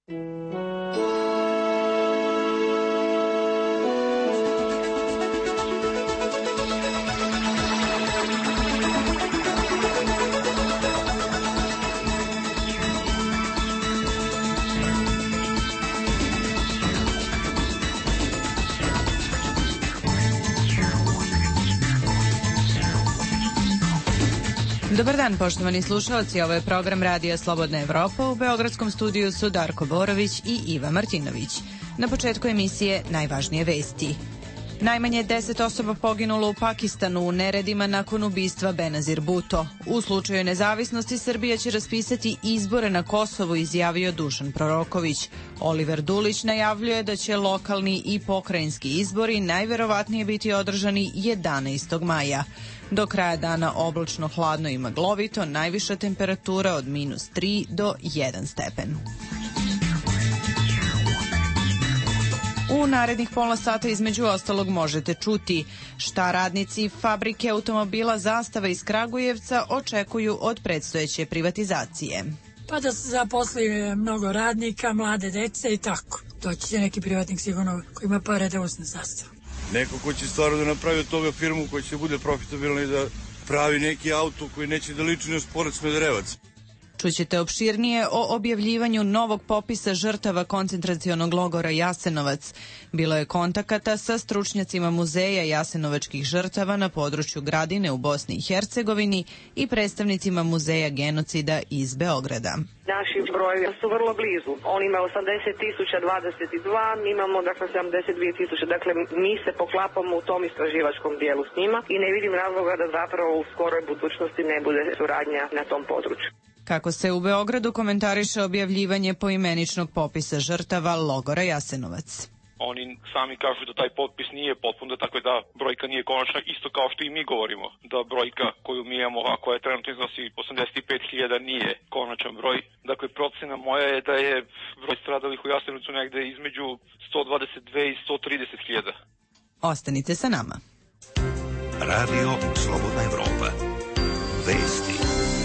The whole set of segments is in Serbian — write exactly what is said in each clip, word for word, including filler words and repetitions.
Dobar dan, poštovani slušalci, ovo je program Radija Slobodna Evropa. U beogradskom studiju su Darko Borović i Iva Martinović. Na početku emisije najvažnije vesti. Najmanje deset osoba poginulo u Pakistanu u neredima nakon ubistva Benazir Bhutto. U slučaju nezavisnosti Srbija će raspisati izbore na Kosovu, izjavio Dušan Proroković. Oliver Dulić najavljuje da će lokalni i pokrajinski izbori najverovatnije biti održani jedanaestog maja. Do kraja dana oblačno, hladno i maglovito, najviša temperatura od minus tri do jedan stepen. U narednih pola sata između ostalog možete čuti šta radnici fabrike automobila Zastava iz Kragujevca očekuju od predstojeće privatizacije. Pa da se zaposli mnogo radnika, mlade dece i tako. Doći će neki privatnik sigurno koji ima pare da uzme Zastavu. Neko ko će stvarno da napravi od toga firmu koja će bude profitabilna i da pravi neki auto koji neće da liči na Sport Smederevac. Čućete opširnije o objavljivanju novog popisa žrtava koncentracionog logora Jasenovac. Bilo je kontakata sa stručnjacima muzeja jasenovačkih žrtava na području Gradine u Bosni i Hercegovini i predstavnicima muzeja genocida iz Beograda. Naši brojevi su vrlo blizu. On ima osamdeset tisuća dvadeset dva, mi imamo dakle sedamdeset dve tisuće. Dakle, mi se poklapamo u tom istraživačkom dijelu s njima i ne vidim razloga da zapravo u skoroj budućnosti ne bude suradnja na tom području. Kako se u Beogradu komentariše objavljivanje poimeničnog popisa žrtava logora Jasenovac? Oni sami kažu da taj potpis nije potpun, da tako da brojka nije konačna, isto kao što i mi govorimo, da brojka koju mi imamo, a koja je trenutno iznosi osamdeset pet hiljada, nije konačan broj. Dakle, procena moja je da je broj stradalih u Jasenovcu negde između sto dvadeset dve i sto trideset hiljada. Ostanite sa nama. Radio Slobodna Evropa. Vesti.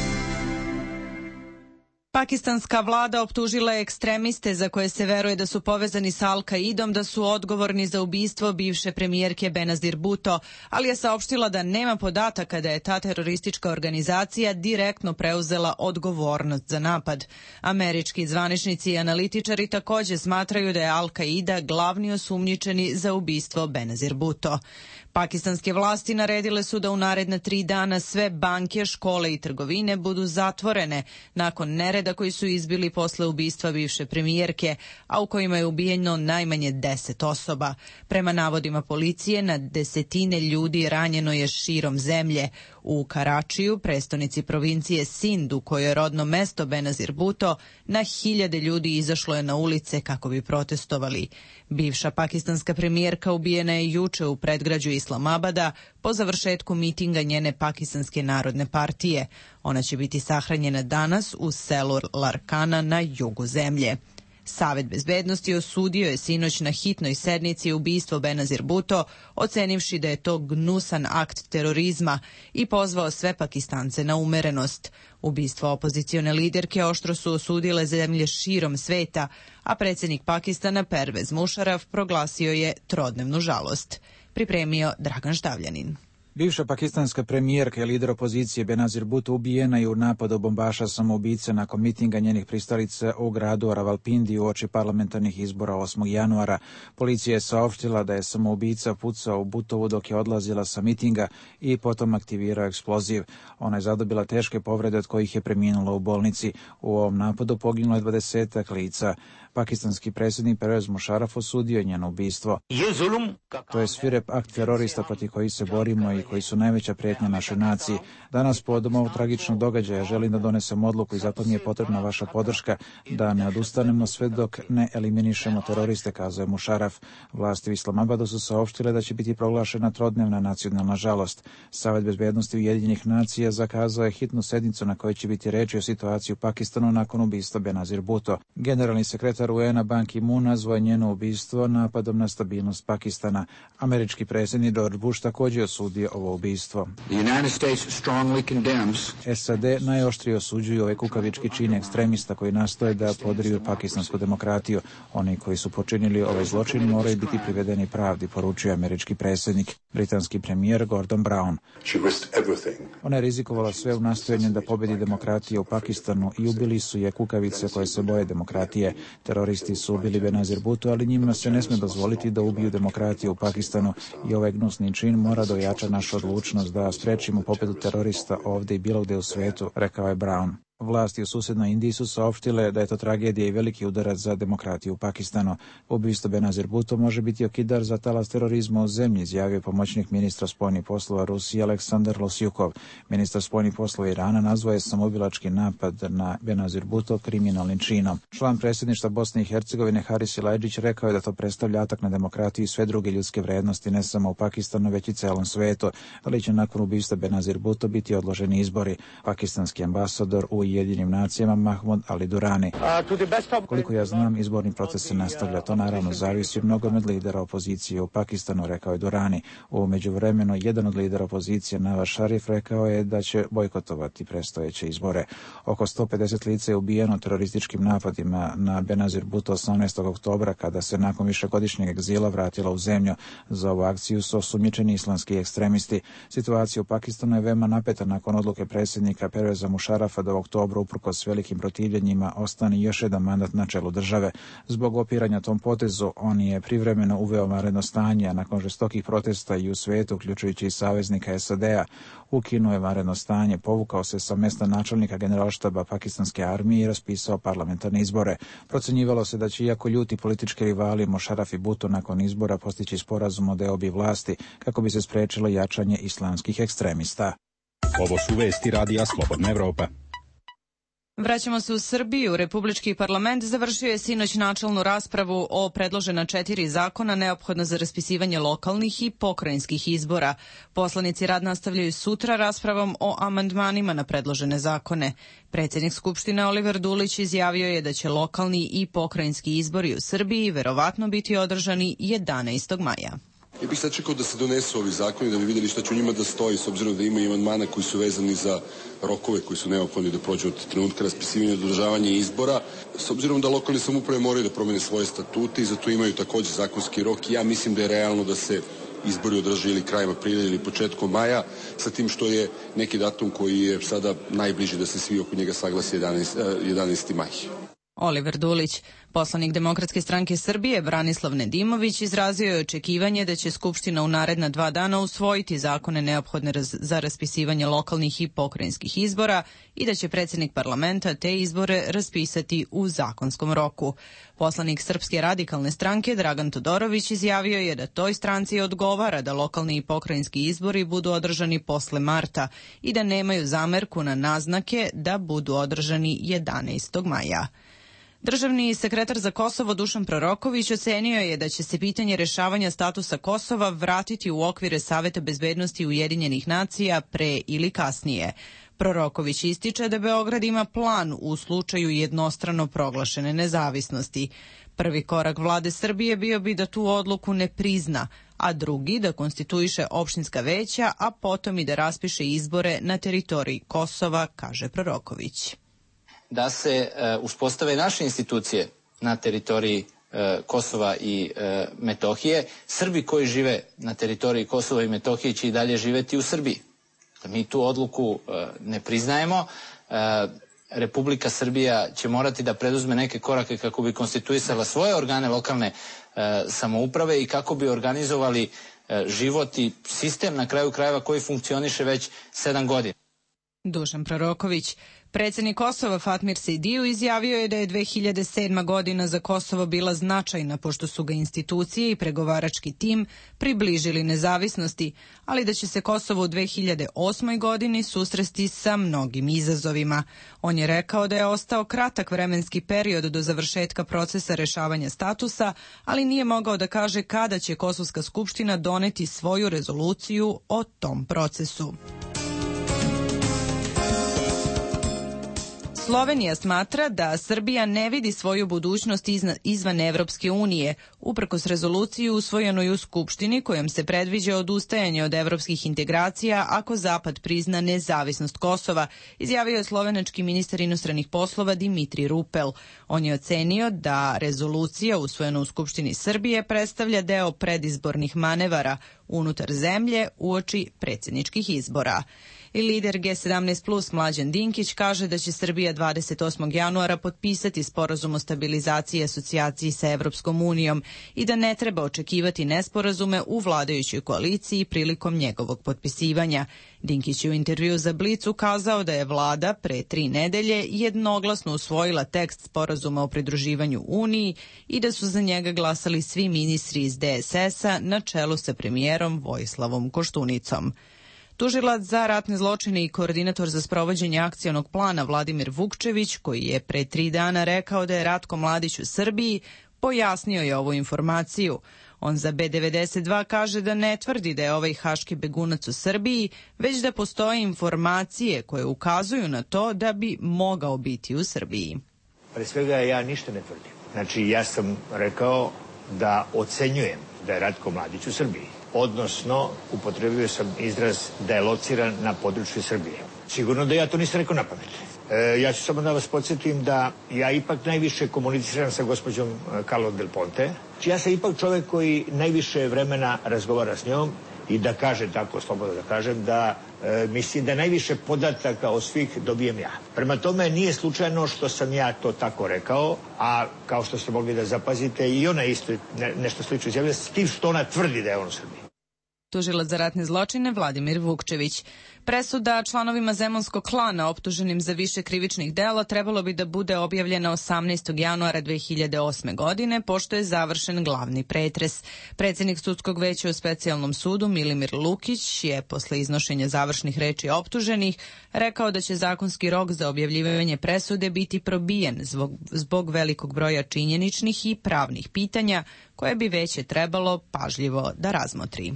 Pakistanska vlada optužila je ekstremiste za koje se veruje da su povezani sa Al-Kaidom da su odgovorni za ubistvo bivše premijerke Benazir Bhutto, ali je saopštila da nema podataka da je ta teroristička organizacija direktno preuzela odgovornost za napad. Američki zvaničnici i analitičari takođe smatraju da je Al-Kaida glavni osumnjičeni za ubistvo Benazir Bhutto. Pakistanske vlasti naredile su da u naredna tri dana sve banke, škole i trgovine budu zatvorene nakon nereda koji su izbili posle ubistva bivše premijerke, a u kojima je ubijeno najmanje deset osoba. Prema navodima policije, na desetine ljudi ranjeno je širom zemlje. U Karačiju, prestonici provincije Sind, u kojoj je rodno mesto Benazir Bhutto, na hiljade ljudi izašlo je na ulice kako bi protestovali. Bivša pakistanska premijerka ubijena je juče u predgrađu Islamabada po završetku mitinga njene Pakistanske narodne partije. Ona će biti sahranjena danas u selu Larkana na jugu zemlje. Savet bezbednosti osudio je sinoć na hitnoj sednici ubistvo Benazir Bhutto, ocenivši da je to gnusan akt terorizma i pozvao sve Pakistance na umerenost. Ubistvo opozicione liderke oštro su osudile zemlje širom sveta, a predsjednik Pakistana Pervez Musharraf proglasio je trodnevnu žalost. Pripremio Dragan Štavljanin. Bivša pakistanska premijerka i lider opozicije Benazir Bhutto ubijena je u napadu bombaša samoubice nakon mitinga njenih pristalica u gradu Ravalpindi uoči parlamentarnih izbora osmog januara. Policija je saopštila da je samoubica pucao u Bhuttovu dok je odlazila sa mitinga i potom aktivirao eksploziv. Ona je zadobila teške povrede od kojih je preminula u bolnici. U ovom napadu poginulo je dvadesetak lica. Pakistanski predsjednik Pervez Musharraf osudio njeno ubistvo. To je svirep akt terorista protiv koji se borimo i koji su najveća prijetnja našoj naciji. Danas povodom ovog tragičnog događaja želim da donesem odluku i zato mi je potrebna vaša podrška da ne odustanemo sve dok ne eliminišemo teroriste, kazao je Musharraf. Vlasti u Islamabadu su saopštile da će biti proglašena trodnevna nacionalna žalost. Savet bezbednosti Ujedinjenih nacija zakazao je hitnu sednicu na kojoj će biti reči o situaciji u Pakistanu nakon ubistva Benazir Bhutto. Generalni sekretar U N a Ban Ki-moon nazvao je njeno ubistvo napadom na stabilnost Pakistana. Američki predsjednik George Bush također osudio ovo ubistvo. S A D najoštrije osuđuju ove kukavički čin ekstremista koji nastoje da podriju pakistansku demokratiju. Oni koji su počinili ovaj zločin moraju biti privedeni pravdi, poručuje američki predsjednik. Britanski premijer Gordon Brown. Ona je rizikovala sve u nastojanju da pobedi demokratiju u Pakistanu i ubili su je kukavice koje se boje demokratije. Teroristi su ubili Benazir Bhutto, ali njima se ne sme dozvoliti da ubiju demokratiju u Pakistanu i ovaj gnusni čin mora da ojača našu odlučnost da sprečimo pobedu terorista ovdje i bilo gde u svetu, rekao je Brown. Vlasti u susednoj Indiji su saopštile da je to tragedija i veliki udarac za demokratiju u Pakistanu. Ubistvo Benazir Bhutto može biti okidar za talas terorizma u zemlji, izjavio pomoćnik ministra spoljnih poslova Rusije Aleksandar Losyukov. Ministar spoljnih poslova Irana nazvao je samoubilački napad na Benazir Bhutto kriminalnim činom. Član predsjedništva Bosne i Hercegovine Haris Silajdžić rekao je da to predstavlja atak na demokratiju i sve druge ljudske vrednosti ne samo u Pakistanu već i celom svetu, ali će nakon ubistva Benazir Bhutto biti odloženi izbori. Pakistanski ambasador u Jedinim nacijama Mahmud Ali Durani. Koliko ja znam, izborni proces se nastavlja. To naravno zavisi mnogo od lidera opozicije u Pakistanu, rekao je Durani. U međuvremenu, jedan od lidera opozicije, Nawaz Sharif, rekao je da će bojkotovati predstojeće izbore. Oko sto pedeset lica je ubijeno terorističkim napadima na Benazir Bhutto osamnaestog oktobra, kada se nakon višegodišnjeg egzila vratila u zemlju. Za ovu akciju su osumnjičeni islamski ekstremisti. Situacija u Pakistanu je veoma napeta nakon odluke predsjednika Perveza Musharafa da u oktobru uprkos velikim protivljenjima ostane još jedan mandat na čelu države. Zbog opiranja tom potezu on je privremeno uveo vanredno stanje, a nakon žestokih protesta i u svijetu, uključujući i saveznika S A D-a, ukinuo je vanredno stanje, povukao se sa mesta načelnika generalštaba pakistanske armije i raspisao parlamentarne izbore. Procenjivalo se da će, iako ljuti politički rivali Musharraf i Bhutto nakon izbora, postići sporazum o deobi vlasti kako bi se sprečilo jačanje islamskih ekstremista. Ovo su vesti radija Slobodna Evropa. Vraćamo se u Srbiju. Republički parlament završio je sinoć načelnu raspravu o predložena četiri zakona neophodna za raspisivanje lokalnih i pokrajinskih izbora. Poslanici rad nastavljaju sutra raspravom o amandmanima na predložene zakone. Predsjednik Skupštine Oliver Dulić izjavio je da će lokalni i pokrajinski izbori u Srbiji verovatno biti održani jedanaestog maja. Ja bih sad čekao da se donesu ovi zakoni da bi vidjeli šta će u njima da stoji, s obzirom da ima i amandmana koji su vezani za rokove koji su neophodni da prođu od trenutka raspisivanja do održavanja izbora. S obzirom da lokalne samouprave moraju da promene svoje statute i zato imaju takođe zakonski rok, ja mislim da je realno da se izbori održe ili krajem aprila ili početkom maja, sa tim što je neki datum koji je sada najbliži da se svi oko njega saglasi jedanaesti maj. Oliver Dulić. Poslanik Demokratske stranke Srbije Branislav Nedimović izrazio je očekivanje da će Skupština u naredna dva dana usvojiti zakone neophodne za raspisivanje lokalnih i pokrajinskih izbora i da će predsjednik parlamenta te izbore raspisati u zakonskom roku. Poslanik Srpske radikalne stranke Dragan Todorović izjavio je da toj stranci odgovara da lokalni i pokrajinski izbori budu održani posle marta i da nemaju zamerku na naznake da budu održani jedanaestog maja. Državni sekretar za Kosovo Dušan Proroković ocenio je da će se pitanje rešavanja statusa Kosova vratiti u okvire Saveta bezbednosti Ujedinjenih nacija pre ili kasnije. Proroković ističe da Beograd ima plan u slučaju jednostrano proglašene nezavisnosti. Prvi korak vlade Srbije bio bi da tu odluku ne prizna, a drugi da konstituiše opštinska veća, a potom i da raspiše izbore na teritoriji Kosova, kaže Proroković. Da se e, uspostave naše institucije na teritoriji e, Kosova i e, Metohije, Srbi koji žive na teritoriji Kosova i Metohije će i dalje živeti u Srbiji. Mi tu odluku e, ne priznajemo. E, Republika Srbija će morati da preduzme neke korake kako bi konstituisala svoje organe lokalne e, samouprave i kako bi organizovali e, život i sistem na kraju krajeva koji funkcioniše već sedam godina. Dušan Proroković. Predsjednik Kosova Fatmir Sejdiju izjavio je da je dve hiljade sedma godina za Kosovo bila značajna pošto su ga institucije i pregovarački tim približili nezavisnosti, ali da će se Kosovo u dve hiljade osmoj godini susresti sa mnogim izazovima. On je rekao da je ostao kratak vremenski period do završetka procesa rešavanja statusa, ali nije mogao da kaže kada će Kosovska skupština doneti svoju rezoluciju o tom procesu. Slovenija smatra da Srbija ne vidi svoju budućnost izvan Evropske unije, uprkos rezoluciji usvojenoj u Skupštini kojom se predviđa odustajanje od evropskih integracija ako Zapad prizna nezavisnost Kosova, izjavio je slovenački ministar inostranih poslova Dimitrij Rupel. On je ocenio da rezolucija usvojena u Skupštini Srbije predstavlja deo predizbornih manevara unutar zemlje uoči predsjedničkih izbora. I lider G sedamnaest plus Mlađan Dinkić kaže da će Srbija dvadeset osmog januara potpisati sporazum o stabilizaciji i asocijaciji sa Evropskom unijom i da ne treba očekivati nesporazume u vladajućoj koaliciji prilikom njegovog potpisivanja. Dinkić je u intervju za Blic ukazao da je vlada pre tri nedelje jednoglasno usvojila tekst sporazuma o pridruživanju Uniji i da su za njega glasali svi ministri iz D S S-a na čelu sa premijerom Vojislavom Koštunicom. Tužilac za ratne zločine i koordinator za sprovođenje akcionog plana Vladimir Vukčević, koji je pre tri dana rekao da je Ratko Mladić u Srbiji, pojasnio je ovu informaciju. On za B devedeset dva kaže da ne tvrdi da je ovaj haški begunac u Srbiji, već da postoje informacije koje ukazuju na to da bi mogao biti u Srbiji. Pre svega ja ništa ne tvrdim. Znači ja sam rekao da ocenjujem da je Ratko Mladić u Srbiji. Odnosno, upotrebio sam izraz da je lociran na području Srbije. Sigurno da ja to nisam rekao na pamet. E, ja ću samo da vas podsjetim da ja ipak najviše komuniciram sa gospođom Carlom Del Ponte. Ja sam ipak čovjek koji najviše vremena razgovara s njom i da kaže tako, slobodno da kažem, da e, mislim da najviše podataka od svih dobijem ja. Prema tome nije slučajno što sam ja to tako rekao, a kao što ste mogli da zapazite i ona isto ne, nešto slično izjavlja, s tim što ona tvrdi da je on u Srbiji. Tužilac za ratne zločine Vladimir Vukčević. Presuda članovima Zemunskog klana optuženim za više krivičnih dela trebalo bi da bude objavljena osamnaestog januara dve hiljade osme. godine, pošto je završen glavni pretres. Predsjednik sudskog veća u specijalnom sudu Milimir Lukić je posle iznošenja završnih reči optuženih rekao da će zakonski rok za objavljivanje presude biti probijen zbog, zbog velikog broja činjeničnih i pravnih pitanja koje bi veće trebalo pažljivo da razmotri.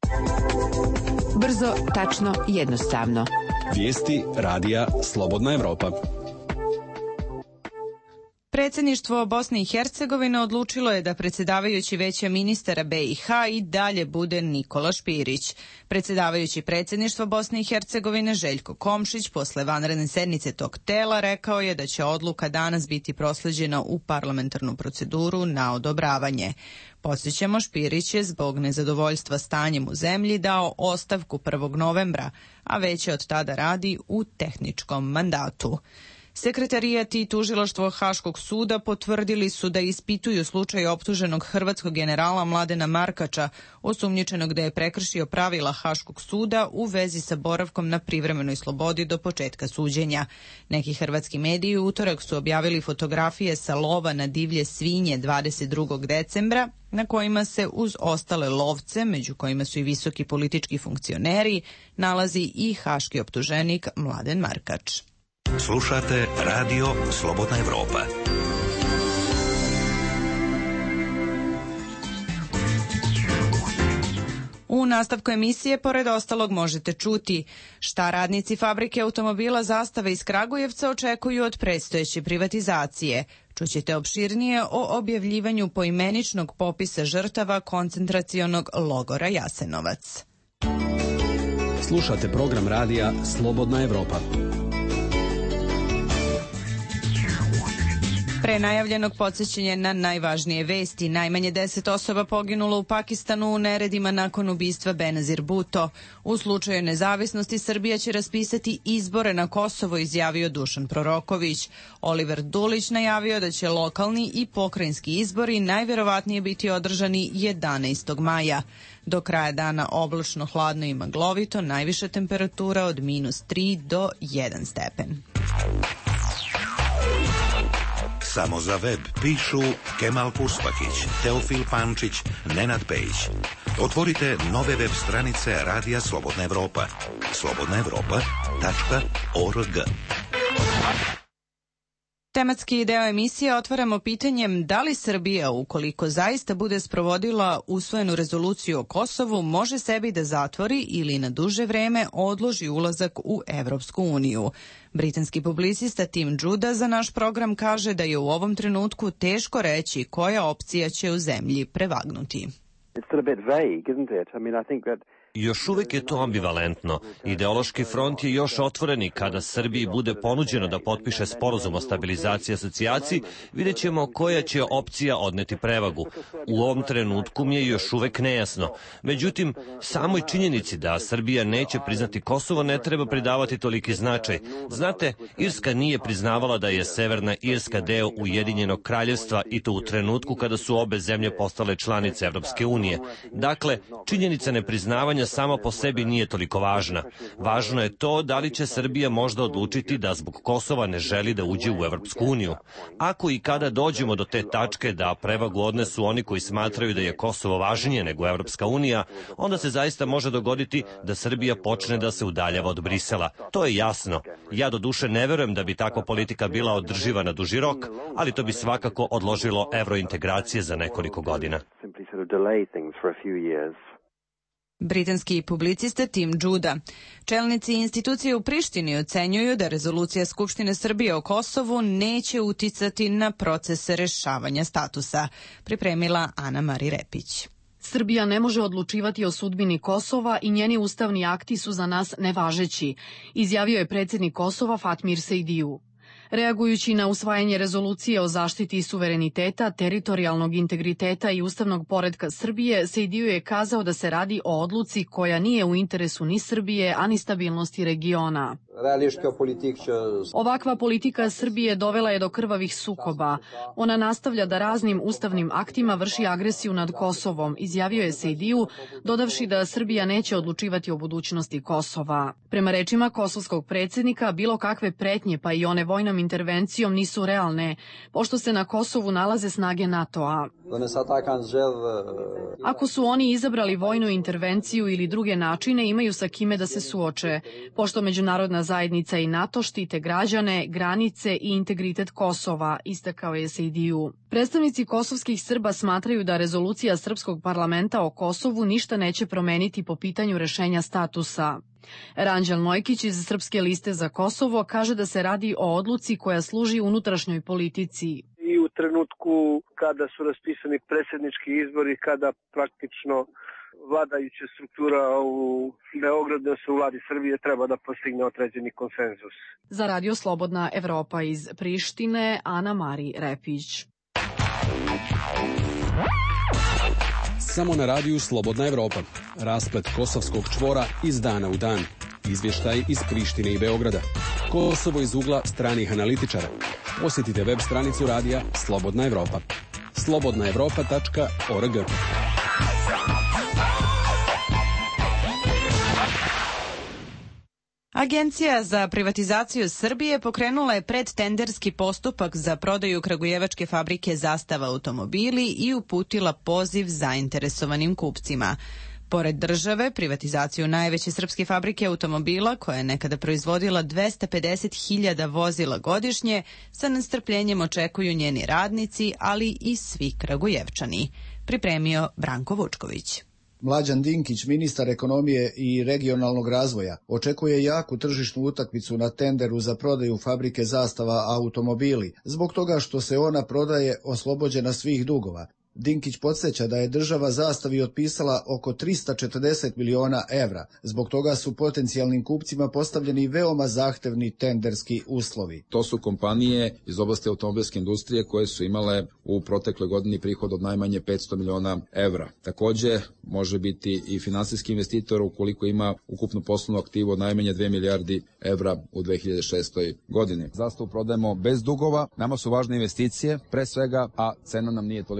Brzo, tačno, jednostavno. Vijesti radija Slobodna Evropa. Predsjedništvo Bosne i Hercegovine odlučilo je da predsjedavajući Veća ministara B i H i dalje bude Nikola Špirić. Predsjedavajući predsjedništva Bosne i Hercegovine Željko Komšić posle vanredne sednice tog tela rekao je da će odluka danas biti prosleđena u parlamentarnu proceduru na odobravanje. Podsjećamo, Špirić je zbog nezadovoljstva stanjem u zemlji dao ostavku prvog novembra, a već od tada radi u tehničkom mandatu. Sekretarijat i tužilaštvo Haškog suda potvrdili su da ispituju slučaj optuženog hrvatskog generala Mladena Markača, osumnjičenog da je prekršio pravila Haškog suda u vezi sa boravkom na privremenoj slobodi do početka suđenja. Neki hrvatski mediji u utorak su objavili fotografije sa lova na divlje svinje dvadeset drugog decembra, na kojima se uz ostale lovce, među kojima su i visoki politički funkcioneri, nalazi i haški optuženik Mladen Markač. Slušate Radio Slobodna Evropa. U nastavku emisije, pored ostalog, možete čuti šta radnici fabrike automobila Zastave iz Kragujevca očekuju od predstojeće privatizacije. Čućete opširnije o objavljivanju poimeničnog popisa žrtava koncentracionog logora Jasenovac. Slušate program radija Slobodna Evropa. Pre najavljenog podsjećanja na najvažnije vesti, najmanje deset osoba poginulo u Pakistanu u neredima nakon ubistva Benazir Bhutto. U slučaju nezavisnosti Srbija će raspisati izbore na Kosovo, izjavio Dušan Proroković. Oliver Dulić najavio da će lokalni i pokrajinski izbori najverovatnije biti održani jedanaestog maja. Do kraja dana oblačno, hladno i maglovito, najviša temperatura od minus tri do jedan stepen. Samo za web pišu Kemal Puspakić, Teofil Pančić, Nenad Pejić. Otvorite nove web stranice Radija Slobodna Evropa. slobodna evropa tačka org. Tematski deo emisije otvaramo pitanjem da li Srbija, ukoliko zaista bude sprovodila usvojenu rezoluciju o Kosovu, može sebi da zatvori ili na duže vreme odloži ulazak u Evropsku uniju. Britanski publicista Tim Judah za naš program kaže da je u ovom trenutku teško reći koja opcija će u zemlji prevagnuti. Još uvek je to ambivalentno. Ideološki front je još otvoren i kada Srbiji bude ponuđeno da potpiše sporazum o stabilizaciji i asocijaciji, vidjet ćemo koja će opcija odneti prevagu. U ovom trenutku mi je još uvek nejasno. Međutim, samoj činjenici da Srbija neće priznati Kosovo ne treba pridavati toliki značaj. Znate, Irska nije priznavala da je Severna Irska deo Ujedinjenog kraljevstva i to u trenutku kada su obe zemlje postale članice Evropske unije. Dakle, činjenica nepriznavanja sama po sebi nije toliko važna. Važno je to da li će Srbija možda odlučiti da zbog Kosova ne želi da uđe u Evropsku uniju. Ako i kada dođemo do te tačke da prevagu odnesu oni koji smatraju da je Kosovo važnije nego Evropska unija, onda se zaista može dogoditi da Srbija počne da se udaljava od Brisela. To je jasno. Ja do duše ne verujem da bi takva politika bila održiva na duži rok, ali to bi svakako odložilo evrointegracije za nekoliko godina. Britanski publicista Tim Judah. Čelnici institucije u Prištini ocenjuju da rezolucija Skupštine Srbije o Kosovu neće uticati na proces rešavanja statusa. Pripremila Ana Mari Repić. Srbija ne može odlučivati o sudbini Kosova i njeni ustavni akti su za nas nevažeći, izjavio je predsjednik Kosova Fatmir Sejdiju. Reagujući na usvajanje rezolucije o zaštiti suvereniteta, teritorijalnog integriteta i ustavnog poretka Srbije, Sejdiju je kazao da se radi o odluci koja nije u interesu ni Srbije, a ni stabilnosti regiona. Ovakva politika Srbije dovela je do krvavih sukoba. Ona nastavlja da raznim ustavnim aktima vrši agresiju nad Kosovom, izjavio je Sejdiju, dodavši da Srbija neće odlučivati o budućnosti Kosova. Prema rečima kosovskog predsjednika, bilo kakve pretnje, pa i one vojnom intervencijom, nisu realne, pošto se na Kosovu nalaze snage NATO-a. Ako su oni izabrali vojnu intervenciju ili druge načine, imaju sa kime da se suoče, pošto međunarodna zajednica i NATO štite građane, granice i integritet Kosova, istakao je Sejdiju. Predstavnici kosovskih Srba smatraju da rezolucija Srpskog parlamenta o Kosovu ništa neće promeniti po pitanju rešenja statusa. Ranđel Nojkić iz Srpske liste za Kosovo kaže da se radi o odluci koja služi unutrašnjoj politici. I u trenutku kada su raspisani predsjednički izbori, kada praktično vladajuća struktura u Beogradu se u vladi Srbije treba da postigne određeni konsenzus. Za Radio Slobodna Evropa iz Prištine, Ana Mari Repić. Samo na radiju Slobodna Evropa. Rasplet kosovskog čvora iz dana u dan. Izvještaj iz Prištine i Beograda. Kosovo iz ugla stranih analitičara. Posjetite web stranicu radija Slobodna Evropa. slobodna evropa tačka org. Agencija za privatizaciju Srbije pokrenula je predtenderski postupak za prodaju kragujevačke fabrike Zastava automobili i uputila poziv zainteresovanim kupcima. Pored države, privatizaciju najveće srpske fabrike automobila, koja je nekada proizvodila dvesta pedeset hiljada vozila godišnje, sa nestrpljenjem očekuju njeni radnici, ali i svi Kragujevčani. Pripremio Branko Vučković. Mlađan Dinkić, ministar ekonomije i regionalnog razvoja, očekuje jaku tržišnu utakmicu na tenderu za prodaju fabrike Zastava automobili, zbog toga što se ona prodaje oslobođena svih dugova. Dinkić podsjeća da je država Zastavi otpisala oko trista četrdeset miliona evra. Zbog toga su potencijalnim kupcima postavljeni veoma zahtevni tenderski uslovi. To su kompanije iz oblasti automobilske industrije koje su imale u protekloj godini prihod od najmanje petsto miliona evra. Takođe, može biti i finansijski investitor ukoliko ima ukupnu poslovnu aktivu od najmanje dve milijardi evra u dve hiljade šestoj godini. Zastavu prodajemo bez dugova, nama su važne investicije, pre svega, a cena nam nije toliko važna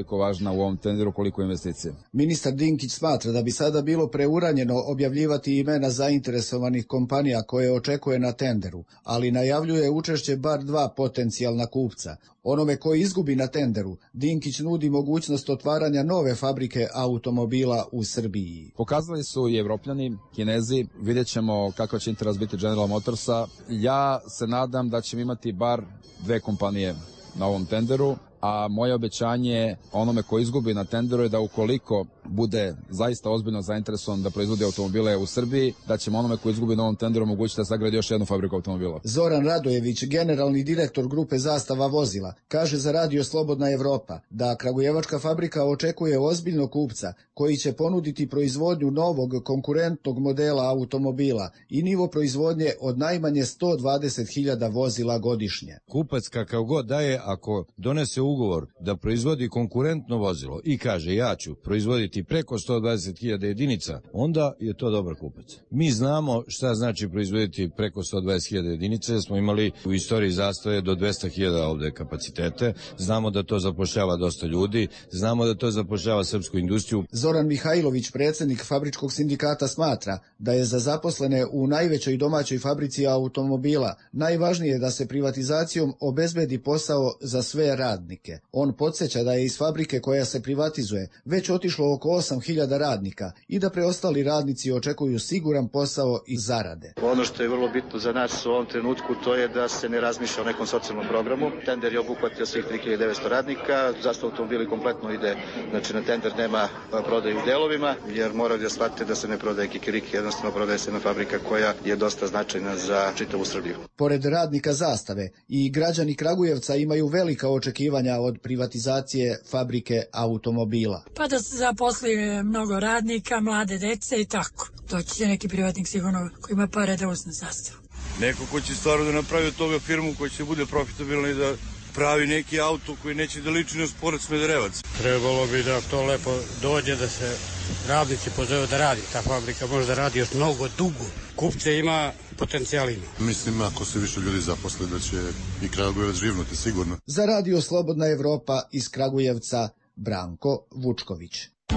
zna u ovom tenderu koliko investicije. Ministar Dinkić smatra da bi sada bilo preuranjeno objavljivati imena zainteresovanih kompanija koje očekuje na tenderu, ali najavljuje učešće bar dva potencijalna kupca. Onome koji izgubi na tenderu, Dinkić nudi mogućnost otvaranja nove fabrike automobila u Srbiji. Pokazali su i Evropljani, Kinezi, vidjet ćemo kakav će interes biti General Motorsa. Ja se nadam da ćemo imati bar dve kompanije na ovom tenderu, a moje obećanje onome ko izgubi na tenderu je da ukoliko bude zaista ozbiljno zainteresovan da proizvodi automobile u Srbiji, da ćemo onome ko izgubi na ovom tenderu omogućiti da sagradi još jednu fabriku automobila. Zoran Radojević, generalni direktor grupe Zastava vozila, kaže za Radio Slobodna Evropa da kragujevačka fabrika očekuje ozbiljnog kupca koji će ponuditi proizvodnju novog konkurentnog modela automobila i nivo proizvodnje od najmanje sto dvadeset hiljada vozila godišnje. Kupac kakav god daje, ako donese ugovor da proizvodi konkurentno vozilo i kaže ja ću proizvoditi preko sto dvadeset hiljada jedinica, onda je to dobar kupac. Mi znamo šta znači proizvoditi preko sto dvadeset hiljada jedinica, smo imali u istoriji Zastave do dvesta hiljada ovde kapacitete, znamo da to zapošljava dosta ljudi, znamo da to zapošljava srpsku industriju. Zoran Mihajlović, predsjednik Fabričkog sindikata, smatra da je za zaposlene u najvećoj domaćoj fabrici automobila najvažnije da se privatizacijom obezbedi posao za sve radnike. On podsjeća da je iz fabrike koja se privatizuje već otišlo oko osam hiljada radnika i da preostali radnici očekuju siguran posao i zarade. Ono što je vrlo bitno za nas u ovom trenutku to je da se ne razmišlja o nekom socijalnom programu. Tender je obuhvatio svih tri hiljade devetsto radnika, Zastava automobili kompletno ide, znači na tender nema prodaju u delovima, jer moraju da shvatite da se ne prodaje kikiriki, jednostavno prodaje se jedna fabrika koja je dosta značajna za čitavu Srbiju. Pored radnika Zastave i građani Kragujevca imaju velika očekivanja od privatizacije fabrike automobila. Pa da se zaposli mnogo radnika, mlade dece i tako. Doći će neki privatnik sigurno koji ima pare da uzme Zastavu. Neko ko će stvarno da napravi od toga firmu koja će bude profitabilna i da pravi neki auto koji neće da liči na Sport Smederevac. Trebalo bi da to lepo dođe, da se radnici pozove da radi. Ta fabrika može da radi još mnogo dugo. Kupce ima, potencijal ima. Mislim, ako se više ljudi zaposle, da će i Kragujevac živnuti, sigurno. Za Radio Slobodna Evropa iz Kragujevca, Branko Vučković.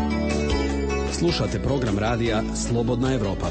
Slušate program radija Slobodna Evropa.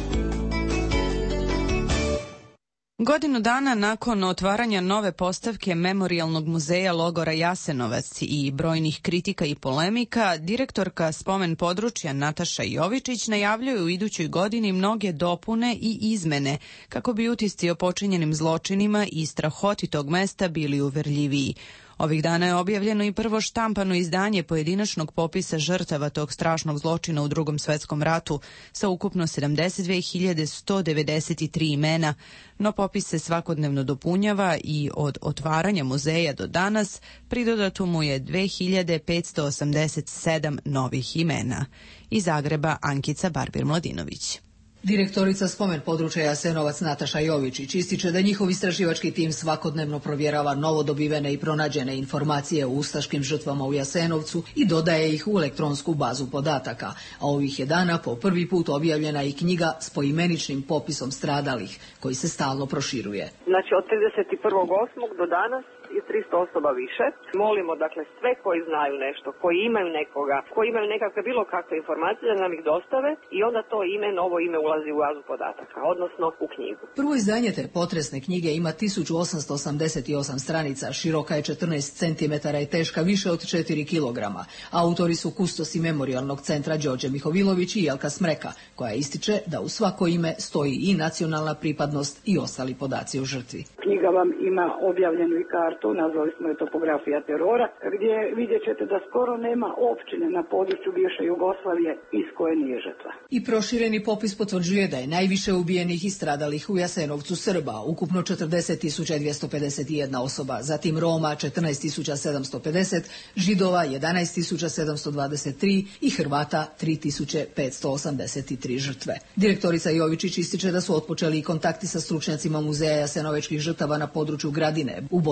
Godinu dana nakon otvaranja nove postavke Memorijalnog muzeja logora Jasenovac i brojnih kritika i polemika, direktorka spomen područja Nataša Jovičić najavljuje u idućoj godini mnoge dopune i izmene kako bi utisci o počinjenim zločinima i strahoti tog mesta bili uverljiviji. Ovih dana je objavljeno i prvo štampano izdanje pojedinačnog popisa žrtava tog strašnog zločina u Drugom svetskom ratu sa ukupno sedamdeset dve hiljade sto devedeset tri imena, no popis se svakodnevno dopunjava i od otvaranja muzeja do danas pridodato mu je dve hiljade petsto osamdeset sedam novih imena. Iz Zagreba Ankica Barbir-Mladinović. Direktorica spomen područja Jasenovac Nataša Jovičić ističe da njihov istraživački tim svakodnevno provjerava novodobivene i pronađene informacije o ustaškim žrtvama u Jasenovcu i dodaje ih u elektronsku bazu podataka, a ovih je dana po prvi put objavljena i knjiga s poimeničnim popisom stradalih, koji se stalno proširuje. Znači od trideset prvog osmog do danas je tristo osoba više. Molimo dakle sve koji znaju nešto, koji imaju nekoga, koji imaju nekakve bilo kakve informacije da nam ih dostave i onda to ime, novo ime ulazi u bazu podataka, odnosno u knjigu. Prvo izdanje te potresne knjige ima tisuću osamsto osamdeset osam stranica, široka je četrnaest centimetara i teška više od četiri kilograma. Autori su kustosi Memorijalnog centra Đorđe Mihovilović i Jelka Smreka, koja ističe da u svako ime stoji i nacionalna pripadnost i ostali podaci o žrtvi. Knjiga vam ima objavljenu i kartu, nazvali smo je topografija terora, gdje vidjet ćete da skoro nema općine na području bivše Jugoslavije iz koje nije žrtva. I prošireni popis potvrđuje da je najviše ubijenih i stradalih u Jasenovcu Srba, ukupno četrdeset tisuća dvjesto pedeset jedna osoba, zatim Roma četrnaest tisuća sedamsto pedeset, Židova jedanaest tisuća sedamsto dvadeset tri i Hrvata tri tisuće petsto osamdeset tri žrtve. Direktorica Jovičić ističe da su otpočeli i kontakti sa stručnjacima Muzeja jasenovečkih žrtava na području Gradine u Bosni i Hercegovini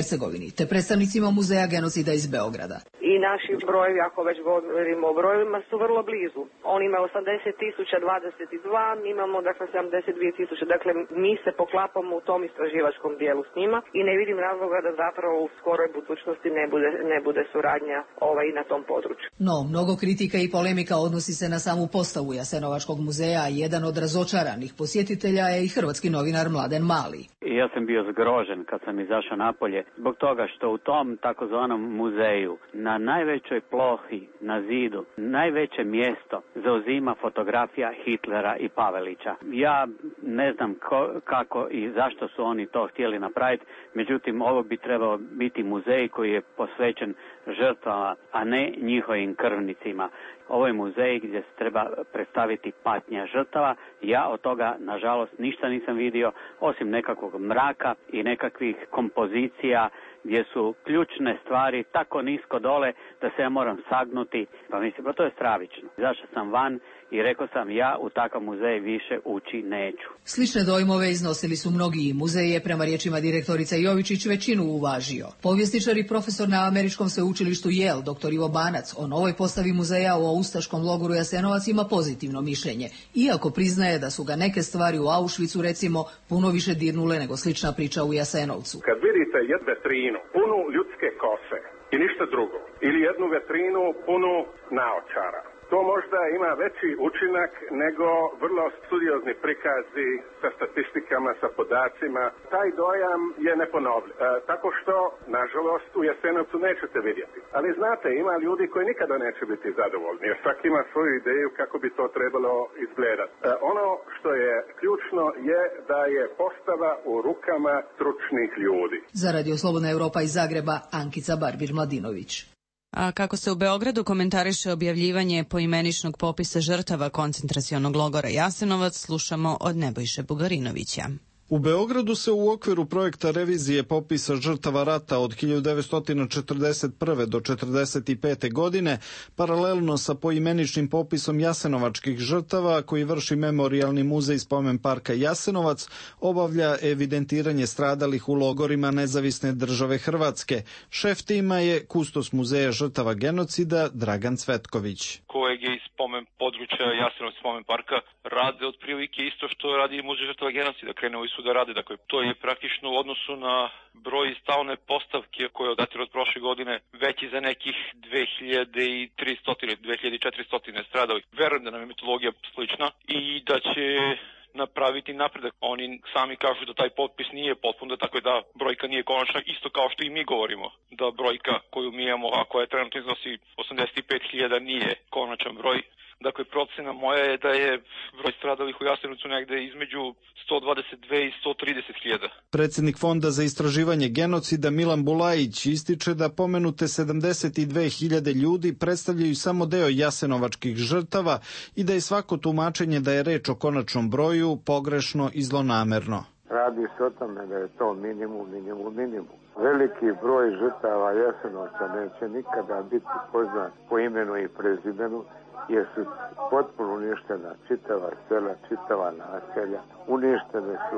Hercegovini, te predstavnicima Muzeja genocida iz Beograda. I naši brojevi, ako već govorimo o brojevima, su vrlo blizu. On ima osamdeset tisuća dvadeset dva, mi imamo dakle sedamdeset dvije tisuće. Dakle, mi se poklapamo u tom istraživačkom dijelu s njima i ne vidim razloga da zapravo u skoroj budućnosti ne bude, ne bude suradnja ovaj, na tom području. No, mnogo kritika i polemika odnosi se na samu postavu Jasenovačkog muzeja, a jedan od razočaranih posjetitelja je i hrvatski novinar Mladen Mali. Ja sam bio zgrožen kad sam izašao napolje zbog toga što u tom takozvanom muzeju na najvećoj plohi na zidu najveće mjesto zauzima fotografija Hitlera i Pavelića. Ja ne znam ko, kako i zašto su oni to htjeli napraviti, međutim ovo bi trebao biti muzej koji je posvećen žrtvama, a ne njihovim krvnicima. Ovo je muzej gdje se treba predstaviti patnja žrtava. Ja od toga, nažalost, ništa nisam vidio, osim nekakvog mraka i nekakvih kompozicija gdje su ključne stvari tako nisko dole da se ja moram sagnuti. Pa mislim, pa to je stravično. Izašao sam van i rekao sam ja u takav muzej više ući neću. Slične dojmove iznosili su mnogi i muzej je, prema riječima direktorica Jovičić, većinu uvažio. Povjesničar i profesor na Američkom sveučilištu Yale, doktor Ivo Banac, o novoj postavi muzeja o ustaškom logoru Jasenovac ima pozitivno mišljenje, iako priznaje da su ga neke stvari u Auschwitzu, recimo, puno više dirnule nego slična priča u Jasenovcu. Kad vidite jednu vetrinu punu ljudske kose i ništa drugo, ili jednu vetrinu punu naočara, to možda ima veći učinak nego vrlo studiozni prikazi sa statistikama, sa podacima. Taj dojam je neponovljiv. E, tako što, nažalost, u Jasenovcu nećete vidjeti. Ali znate, ima ljudi koji nikada neće biti zadovoljni, jer svaki ima svoju ideju kako bi to trebalo izgledati. E, ono što je ključno je da je postava u rukama stručnih ljudi. Za Radio Slobodna Evropa iz Zagreba, Ankica Barbir-Mladinović. A kako se u Beogradu komentariše objavljivanje poimeničnog popisa žrtava koncentracionog logora Jasenovac, slušamo od Nebojše Bugarinovića. U Beogradu se u okviru projekta revizije popisa žrtava rata od hiljadu devetsto četrdeset prve do četrdeset pete. godine, paralelno sa poimeničnim popisom jasenovačkih žrtava koji vrši Memorijalni muzej Spomen parka Jasenovac, obavlja evidentiranje stradalih u logorima Nezavisne države Hrvatske. Šef tima je kustos muzeja žrtava genocida Dragan Cvetković. Kojeg je iz spomen područja Jasenovac Spomen parka rade otprilike isto što radi muzej žrtava genocida. Krenuli su da rade, dakle to je praktično u odnosu na broj stalne postavke koje datira od prošle godine veći za nekih dve hiljade tristo, dve hiljade četiristo stradalih. Verujem da nam je metodologija slična i da će napraviti napredak. Oni sami kažu da taj potpis nije potpun, da tako da brojka nije konačna, isto kao što i mi govorimo da brojka koju mi imamo, a koja je trenutno iznosi osamdeset pet hiljada, nije konačan broj. Dakle, procena moja je da je broj stradalih u Jasenovcu negde između sto dvadeset dve i sto trideset hiljada. Predsjednik Fonda za istraživanje genocida Milan Bulajić ističe da pomenute sedamdeset dve hiljade ljudi predstavljaju samo deo jasenovačkih žrtava i da je svako tumačenje da je reč o konačnom broju pogrešno i zlonamerno. Radi se o tome da je to minimum, minimum, minimum. Veliki broj žrtava Jasenovca neće nikada biti poznat po imenu i prezimenu, jer su potpuno uništena čitava sela, čitava naselja, uništene su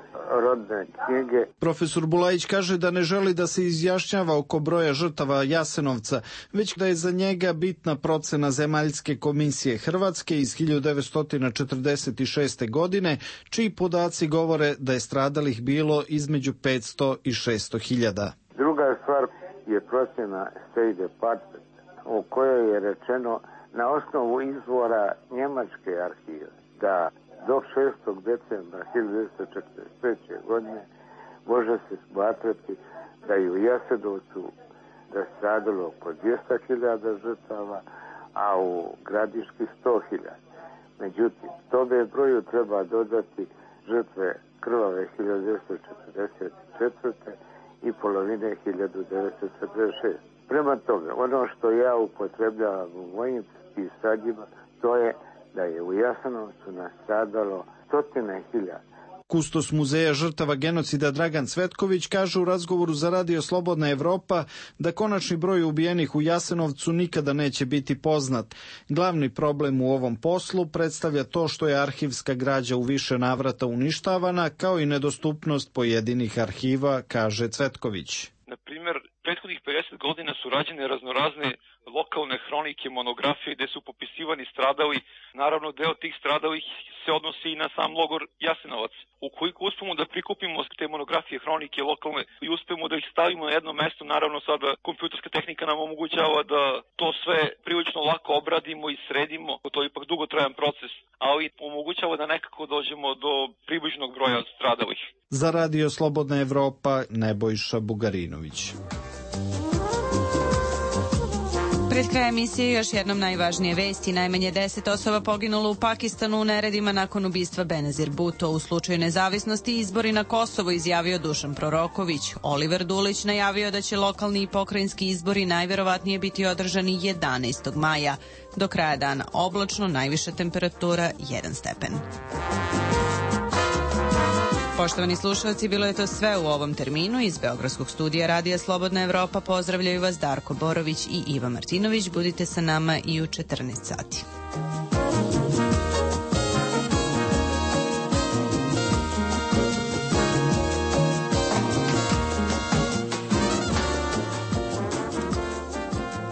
rodne knjige. Profesor Bulajić kaže da ne želi da se izjašnjava oko broja žrtava Jasenovca, već da je za njega bitna procena Zemaljske komisije Hrvatske iz hiljadu devetsto četrdeset šeste. godine, čiji podaci govore da je stradalih bilo između petsto i šesto hiljada. Druga stvar je procena State Department, o kojoj je rečeno na osnovu izvora njemačke arhive da do šestog decembra hiljadu devetsto četrdeset treće. godine može se smatrati da je u Jasenovcu da stradalo oko dvjesto hiljada žrtava, a u Gradiški sto hiljada. Međutim, tome broju treba dodati žrtve krvave hiljadu devetsto četrdeset četvrte. i polovine hiljadu devetsto četrdeset šeste. Prema toga, ono što ja upotrebljavam u mojim pisanjima, to je da je u Jasenovcu nastradalo stotine hiljada. Kustos muzeja žrtava genocida Dragan Cvetković kaže u razgovoru za Radio Slobodna Evropa da konačni broj ubijenih u Jasenovcu nikada neće biti poznat. Glavni problem u ovom poslu predstavlja to što je arhivska građa u više navrata uništavana, kao i nedostupnost pojedinih arhiva, kaže Cvetković. Na primjer, prethodnih pedeset godina su rađene raznorazne lokalne hronike, monografije gde su popisivani stradali. Naravno, deo tih stradalih se odnosi i na sam logor Jasenovac. Ukoliko uspemo da prikupimo te monografije, hronike lokalne i uspemo da ih stavimo na jedno mesto, naravno sada kompjuterska tehnika nam omogućava da to sve prilično lako obradimo i sredimo. To je ipak dugotrajan proces, ali omogućava da nekako dođemo do približnog broja stradalih. Za Radio Slobodna Evropa, Nebojša Bugarinović. Pred kraj emisije još jednom najvažnije vesti. Najmanje deset osoba poginulo u Pakistanu u neredima nakon ubistva Benazir Bhutto. U slučaju nezavisnosti izbori na Kosovo izjavio Dušan Proroković. Oliver Dulić najavio da će lokalni i pokrajinski izbori najverovatnije biti održani jedanaestog maja. Do kraja dana oblačno, najviša temperatura jedan stepen. Poštovani slušalci, bilo je to sve u ovom terminu. Iz Beogradskog studija Radija Slobodna Evropa pozdravljaju vas Darko Borović i Iva Martinović. Budite sa nama i u četrnaest sati.